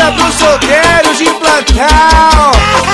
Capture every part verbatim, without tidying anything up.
dia pros solteiros de plantão.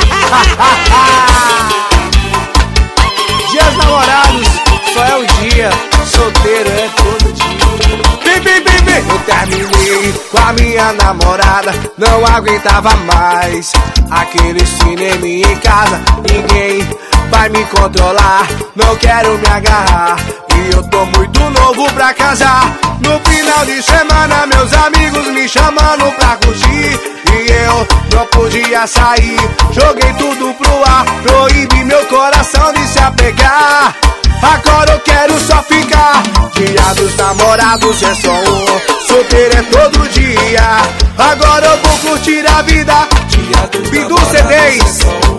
Dias namorados só é um dia, solteiro é todo dia. Bim, bim, bim, bim. Eu terminei com a minha namorada, não aguentava mais aquele cinema em casa. Ninguém vai me controlar, não quero me agarrar, e eu tô muito novo pra casar. No final de semana meus amigos me chamando pra curtir, e eu não podia sair, joguei tudo pro ar, proíbe meu coração de se apegar. Agora eu quero só ficar, dia dos namorados é só um, solteiro é todo dia. Agora eu vou curtir a vida, dia dos Bidu C Ds,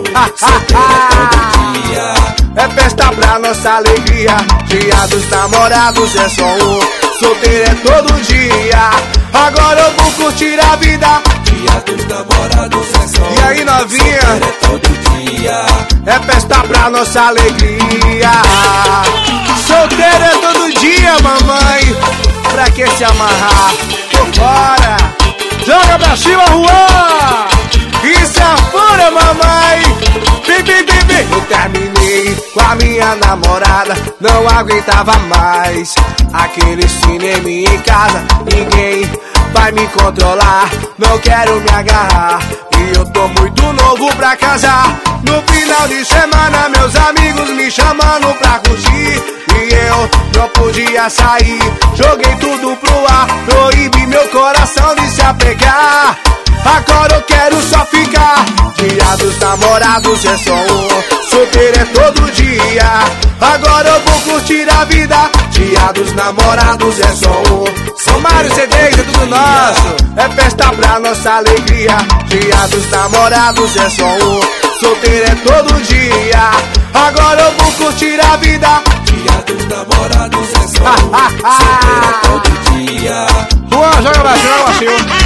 é festa pra nossa alegria. Dia dos namorados é só um, solteiro é todo dia. Agora eu vou curtir a vida, dia dos namorados é só um. E aí novinha, solteiro é todo dia, é festa pra nossa alegria. Solteiro é todo dia, mamãe, pra que se amarrar? Tô fora, joga pra cima, Juan, isso é fora, mamãe. Bim, bim, bim, bim. Eu terminei com a minha namorada, não aguentava mais aquele cinema em casa. Ninguém vai me controlar, não quero me agarrar, e eu tô muito novo pra casar. No final de semana meus amigos me chamando pra curtir, e eu não podia sair, joguei tudo pro ar, proíbe meu coração de se apegar. Agora eu quero só ficar, dia dos namorados é só um, solteiro é todo dia. Agora eu vou curtir a vida, dia dos namorados é só um. São Mário C Ds, é tudo nosso, é festa pra nossa alegria. Dia dos namorados é só um, solteiro é todo dia. Agora eu vou curtir a vida, dia dos namorados é só um, solteiro é todo dia. Juan, joga baixinho, joga baixinho.